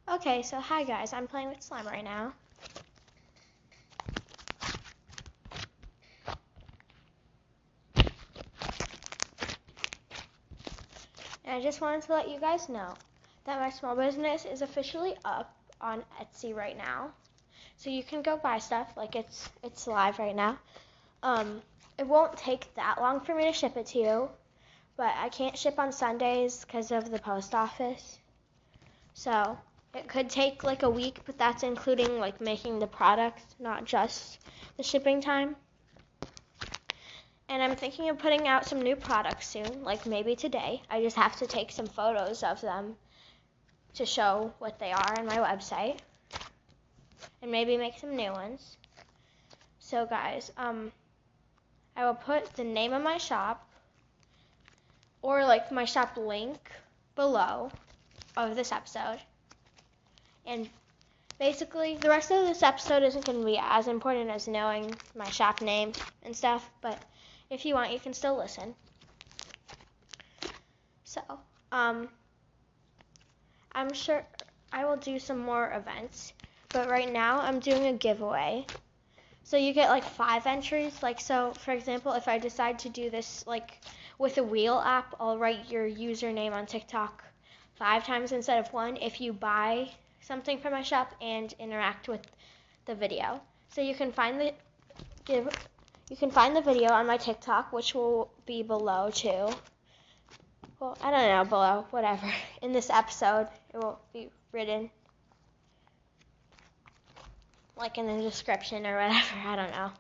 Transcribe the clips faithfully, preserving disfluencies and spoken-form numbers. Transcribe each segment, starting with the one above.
Okay, so hi guys, I'm playing with slime right now. And I just wanted to let you guys know that my small business is officially up on Etsy right now. So you can go buy stuff, like it's it's live right now. Um, it won't take that long for me to ship it to you, but I can't ship on Sundays because of the post office. So it could take like a week, but that's including like making the product, not just the shipping time. And I'm thinking of putting out some new products soon, like maybe today. I just have to take some photos of them to show what they are on my website. And maybe make some new ones. So guys, um, I will put the name of my shop or like my shop link below of this episode. And basically, the rest of this episode isn't going to be as important as knowing my shop name and stuff, but if you want, you can still listen. So, um, I'm sure I will do some more events, but right now I'm doing a giveaway. So you get like five entries. Like, so for example, if I decide to do this like with a wheel app, I'll write your username on TikTok five times instead of one if you buy something from my shop and interact with the video. So you can find the give you can find the video on my TikTok, which will be below too. Well, I don't know, below, whatever. In this episode, it will be written, like in the description or whatever, I don't know.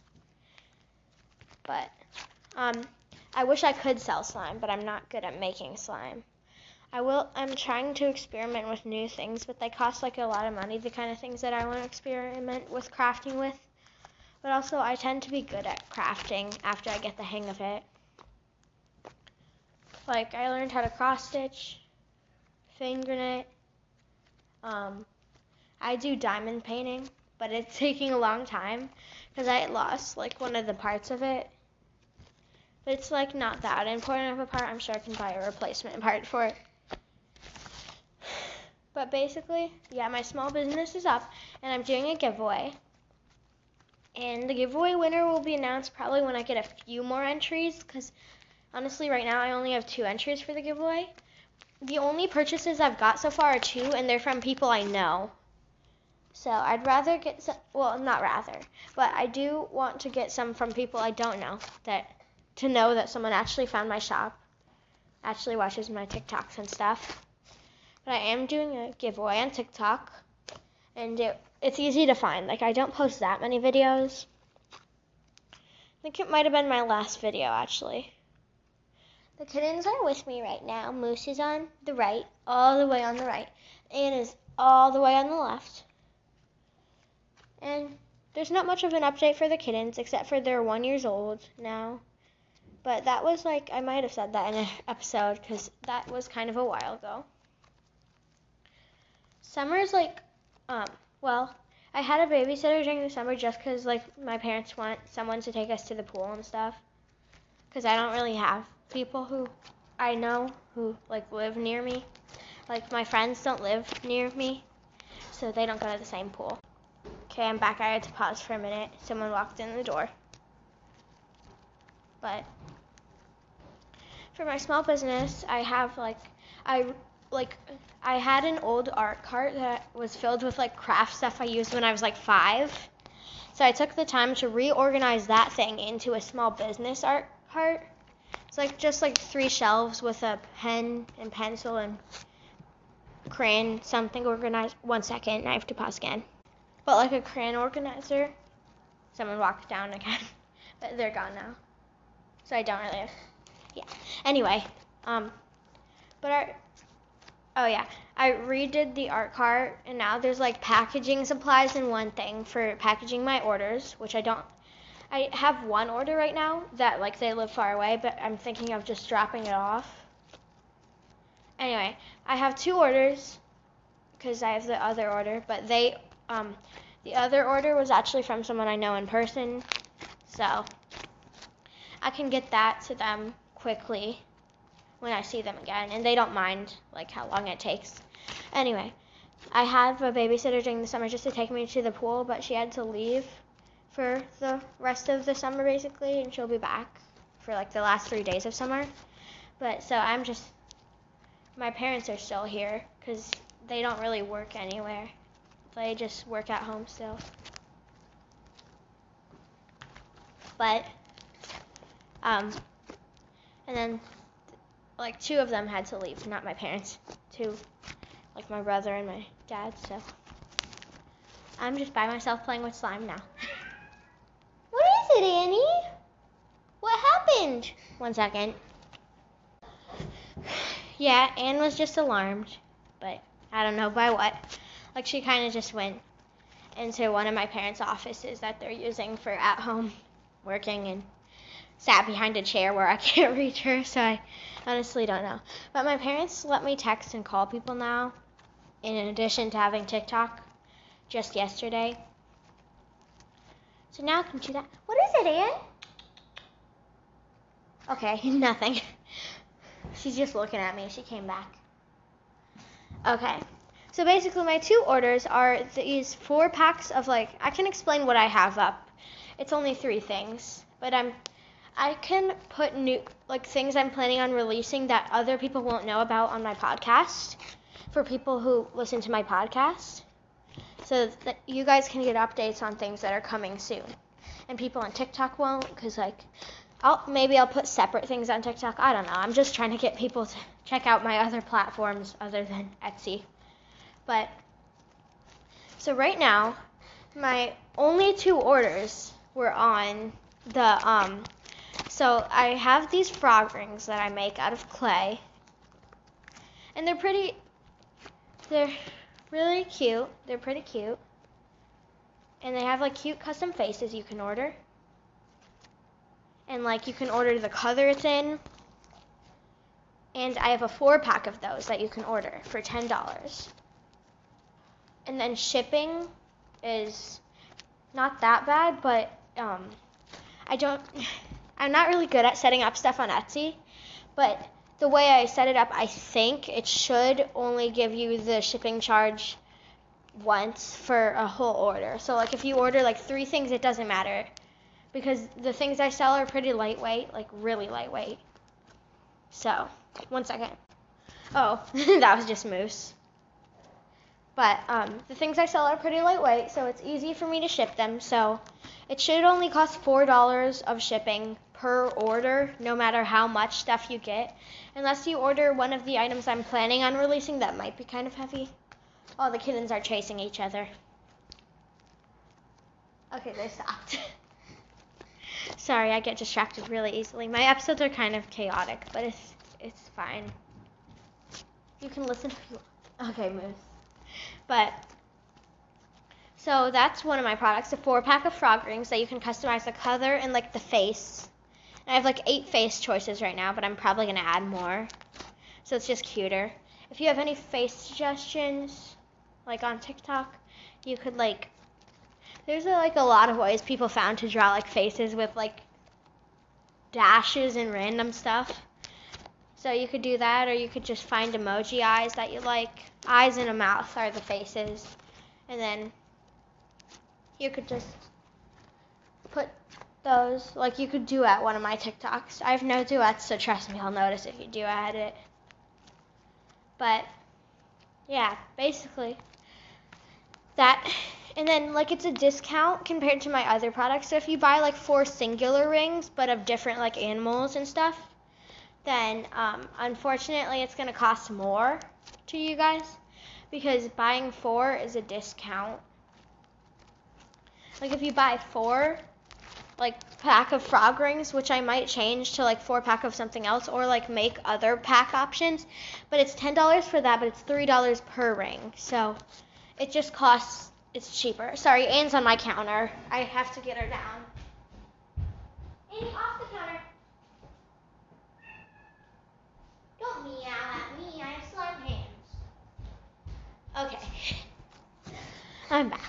But, um, I wish I could sell slime, but I'm not good at making slime. I will, I'm trying to experiment with new things, but they cost like a lot of money, the kind of things that I want to experiment with crafting with. But also, I tend to be good at crafting after I get the hang of it. Like, I learned how to cross stitch, finger knit. Um, I do diamond painting, but it's taking a long time because I lost like one of the parts of it. But it's like not that important of a part. I'm sure I can buy a replacement part for it. But basically, yeah, my small business is up, and I'm doing a giveaway. And the giveaway winner will be announced probably when I get a few more entries, because honestly, right now I only have two entries for the giveaway. The only purchases I've got so far are two, and they're from people I know. So I'd rather get some, well, not rather, but I do want to get some from people I don't know, that to know that someone actually found my shop, actually watches my TikToks and stuff. But I am doing a giveaway on TikTok, and it, it's easy to find. Like, I don't post that many videos. I think it might have been my last video, actually. The kittens are with me right now. Moose is on the right, all the way on the right. Anne is all the way on the left. And there's not much of an update for the kittens, except for they're one years old now. But that was like, I might have said that in an episode, because that was kind of a while ago. Summer's like, um, well, I had a babysitter during the summer just because, like, my parents want someone to take us to the pool and stuff. Because I don't really have people who I know who, like, live near me. Like, my friends don't live near me, so they don't go to the same pool. Okay, I'm back. I had to pause for a minute. Someone walked in the door. But for my small business, I have like I like I had an old art cart that was filled with like craft stuff I used when I was like five. So I took the time to reorganize that thing into a small business art cart. It's like just like three shelves with a pen and pencil and crayon, something organized. One second, I have to pause again. But like a crayon organizer. Someone walked down again, but they're gone now. So I don't really have, yeah. Anyway, um, but our, oh yeah, I redid the art cart, and now there's like packaging supplies and one thing for packaging my orders, which I don't, I have one order right now that like they live far away, but I'm thinking of just dropping it off. Anyway, I have two orders, because I have the other order, but they, um, the other order was actually from someone I know in person, so I can get that to them quickly when I see them again, and they don't mind like how long it takes. Anyway, I have a babysitter during the summer just to take me to the pool, but she had to leave for the rest of the summer basically, and she'll be back for like the last three days of summer. But so I'm just, my parents are still here because they don't really work anywhere. They just work at home still. But, um, and then like two of them had to leave, not my parents, two, like my brother and my dad, so I'm just by myself playing with slime now. What is it, Annie? What happened? One second. Yeah, Anne was just alarmed, but I don't know by what. Like she kind of just went into one of my parents' offices that they're using for at-home working and sat behind a chair where I can't reach her, so I honestly don't know. But my parents let me text and call people now, in addition to having TikTok, just yesterday. So now I can do that. What is it, Anne? Okay, nothing. She's just looking at me. She came back. Okay. So basically my two orders are these four packs of like, I can explain what I have up. It's only three things, but I'm, I can put new, like things I'm planning on releasing that other people won't know about on my podcast for people who listen to my podcast. So that you guys can get updates on things that are coming soon. And people on TikTok won't, because like, I'll, maybe I'll put separate things on TikTok. I don't know. I'm just trying to get people to check out my other platforms other than Etsy. But, so right now, my only two orders were on the, um, so I have these frog rings that I make out of clay. And they're pretty, they're really cute. They're pretty cute. And they have like cute custom faces you can order. And like you can order the color it's in. And I have a four pack of those that you can order for ten dollars. And then shipping is not that bad, but um, I don't, I'm not really good at setting up stuff on Etsy, but the way I set it up, I think it should only give you the shipping charge once for a whole order. So like if you order like three things, it doesn't matter because the things I sell are pretty lightweight, like really lightweight. So, one second. Oh, that was just Moose. But um, the things I sell are pretty lightweight, so it's easy for me to ship them. So it should only cost four dollars of shipping per order, no matter how much stuff you get. Unless you order one of the items I'm planning on releasing that might be kind of heavy. Oh, the kittens are chasing each other. Okay, they stopped. Sorry, I get distracted really easily. My episodes are kind of chaotic, but it's it's fine. You can listen if you want. Okay, Moose. But, so that's one of my products, a four pack of frog rings that you can customize the color and like the face. And I have like eight face choices right now, but I'm probably gonna add more. So it's just cuter. If you have any face suggestions, like on TikTok, you could like, there's a, like a lot of ways people found to draw like faces with like dashes and random stuff. So you could do that, or you could just find emoji eyes that you like. Eyes and a mouth are the faces. And then you could just put those, like you could duet one of my TikToks. I have no duets, so trust me, I'll notice if you duet it. But, yeah, basically that. And then, like, it's a discount compared to my other products. So if you buy, like, four singular rings, but of different, like, animals and stuff, then um, unfortunately it's going to cost more to you guys because buying four is a discount. Like if you buy four like pack of frog rings, which I might change to like four pack of something else or like make other pack options, but it's ten dollars for that, but it's three dollars per ring. So it just costs, it's cheaper. Sorry, Anne's on my counter. I have to get her down. Annie, off the counter. Don't meow at me, I have slime hands. Okay, I'm back.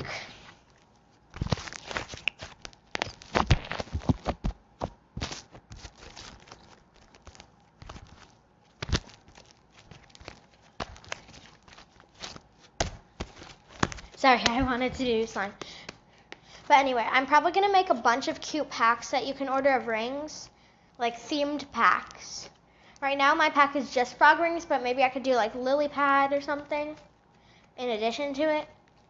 Sorry, I wanted to do slime. But anyway, I'm probably going to make a bunch of cute packs that you can order of rings, like themed packs. Right now my pack is just frog rings, but maybe I could do like lily pad or something in addition to it.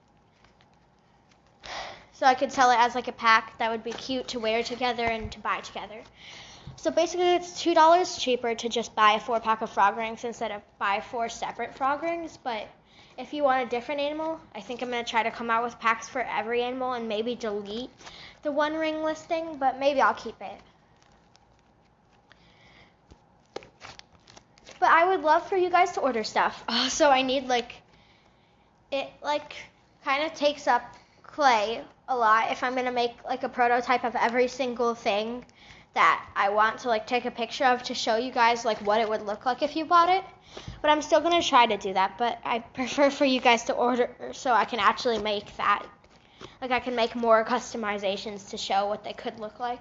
So I could sell it as like a pack that would be cute to wear together and to buy together. So basically it's two dollars cheaper to just buy a four pack of frog rings instead of buy four separate frog rings. But if you want a different animal, I think I'm going to try to come out with packs for every animal and maybe delete the one ring listing, but maybe I'll keep it. But I would love for you guys to order stuff. So I need like, it like kind of takes up clay a lot if I'm going to make like a prototype of every single thing that I want to like take a picture of to show you guys like what it would look like if you bought it. But I'm still going to try to do that, but I prefer for you guys to order so I can actually make that. Like I can make more customizations to show what they could look like.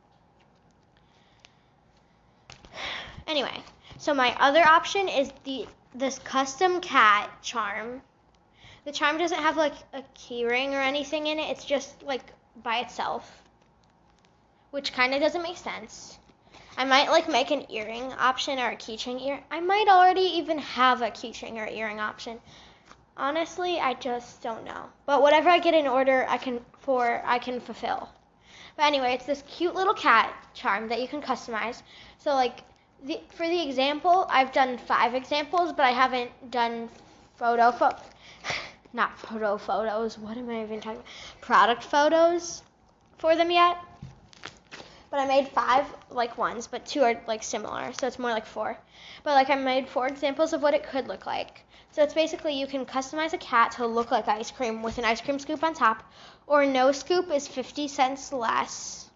Anyway, so my other option is the this custom cat charm. The charm doesn't have like a key ring or anything in it. It's just like by itself, which kind of doesn't make sense. I might like make an earring option or a keychain ear. I might already even have a keychain or earring option. Honestly, I just don't know. But whatever I get in order, I can for I can fulfill. But anyway, it's this cute little cat charm that you can customize. So like the, for the example, I've done five examples, but I haven't done photo photo. Not photo photos. What am I even talking about? Product photos for them yet. But I made five like ones, but two are like similar, so it's more like four. But like I made four examples of what it could look like. So it's basically you can customize a cat to look like ice cream with an ice cream scoop on top, or no scoop is fifty cents less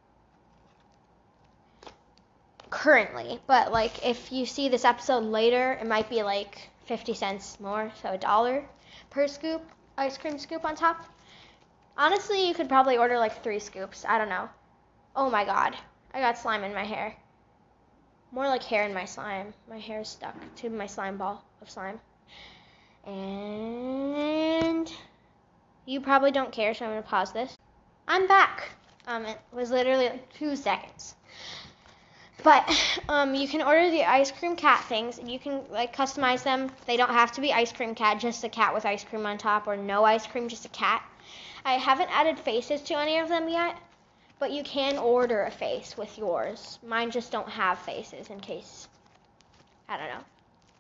currently. But like if you see this episode later, it might be like fifty cents more, so a dollar per scoop, ice cream scoop on top. Honestly, you could probably order like three scoops. I don't know. Oh my god, I got slime in my hair. More like hair in my slime. My hair is stuck to my slime ball of slime. And you probably don't care, so I'm going to pause this. I'm back. Um, it was literally like two seconds. But um, you can order the ice cream cat things, and you can like customize them. They don't have to be ice cream cat, just a cat with ice cream on top, or no ice cream, just a cat. I haven't added faces to any of them yet. But you can order a face with yours. Mine just don't have faces in case, I don't know.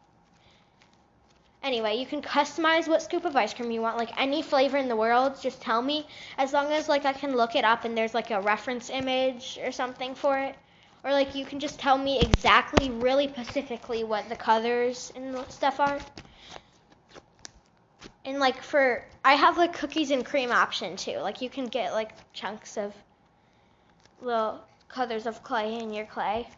Anyway, you can customize what scoop of ice cream you want, like any flavor in the world, just tell me. As long as like I can look it up and there's like a reference image or something for it. Or like you can just tell me exactly, really specifically what the colors and stuff are. And like for, I have like cookies and cream option too. Like you can get like chunks of little colors of clay in your clay.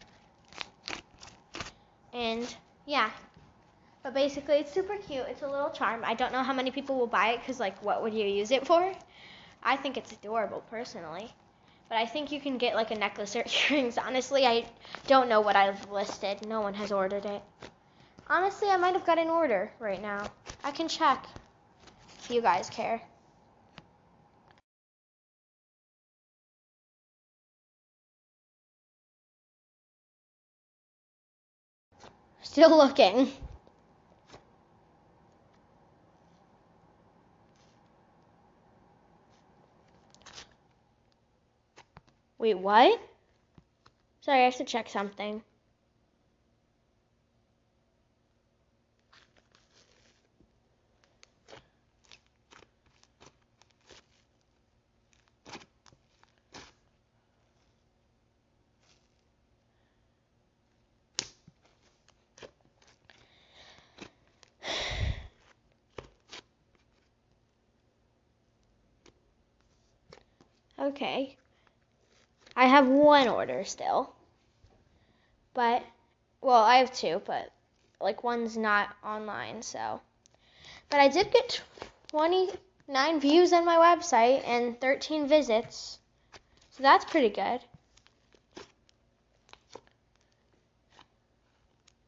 And yeah, but basically it's super cute. It's a little charm. I don't know how many people will buy it because like what would you use it for? I think it's adorable personally, but I think you can get like a necklace or earrings. Honestly, I don't know what I've listed. No one has ordered it. Honestly, I might have got an order right now. I can check if you guys care. Still looking. Wait, what? Sorry, I have to check something. Okay. I have one order still. But, well, I have two, but like one's not online, so. But I did get twenty-nine views on my website and thirteen visits. So that's pretty good.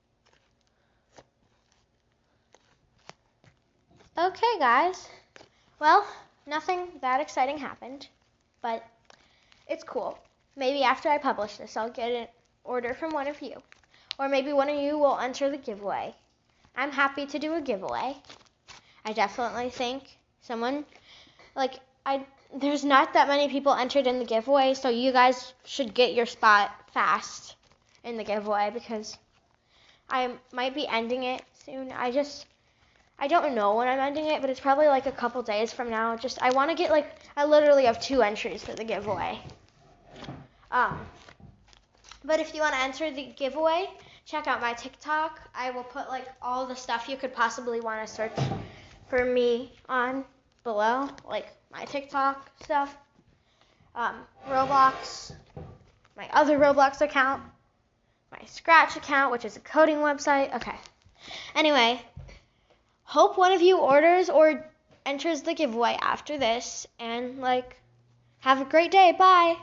Okay, guys. Well, nothing that exciting happened, but it's cool. Maybe after I publish this, I'll get an order from one of you. Or maybe one of you will enter the giveaway. I'm happy to do a giveaway. I definitely think someone, like, I there's not that many people entered in the giveaway, so you guys should get your spot fast in the giveaway because I might be ending it soon. I just, I don't know when I'm ending it, but it's probably like a couple days from now. Just, I want to get like, I literally have two entries for the giveaway. Um, but if you want to enter the giveaway, check out my TikTok. I will put like all the stuff you could possibly want to search for me on below, like my TikTok stuff, um, Roblox, my other Roblox account, my Scratch account, which is a coding website. Okay. Anyway, hope one of you orders or enters the giveaway after this, and like, have a great day. Bye.